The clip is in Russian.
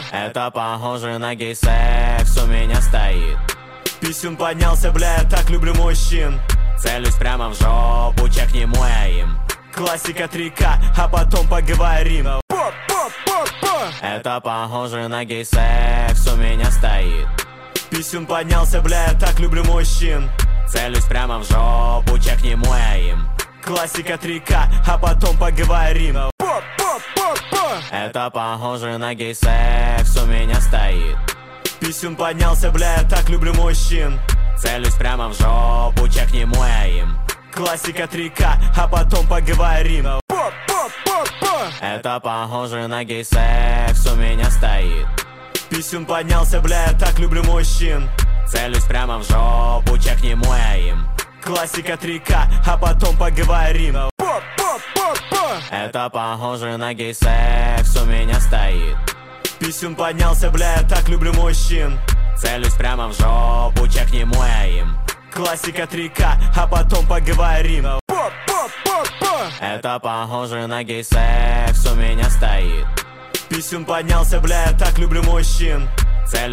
Это похоже на гей-секс у меня стоит. Писюн поднялся, бля, я так люблю мужчин. Целюсь прямо в жопу, чекни мой аим. Классика 3К, а потом поговорим. Это похоже на гей-секс у меня стоит. Писюн поднялся, бля, я так люблю мужчин. Целюсь прямо в жопу, чекни мой аим. Классика 3К, а потом поговорим. Это похоже на гей-секс у меня стоит. Писюн поднялся, бля, я так люблю мужчин. Целюсь прямо в жопу, чекни мой аим. Классика 3К, а потом поговорим. Это похоже на гей-секс у меня стоит. Писюн поднялся, бля, я так люблю мужчин. Целюсь прямо в жопу, чекни мой аим. Классика 3К, а потом поговорим. Это похоже на гей-секс у меня стоит. Писюн поднялся, бля, я так люблю мужчин. Целюсь прямо в жопу, чекни мой аим. Классика 3К, а потом поговорим. Это похоже на гей-секс у меня стоит. Писюн поднялся, бля, я так люблю мужчин. Целюсь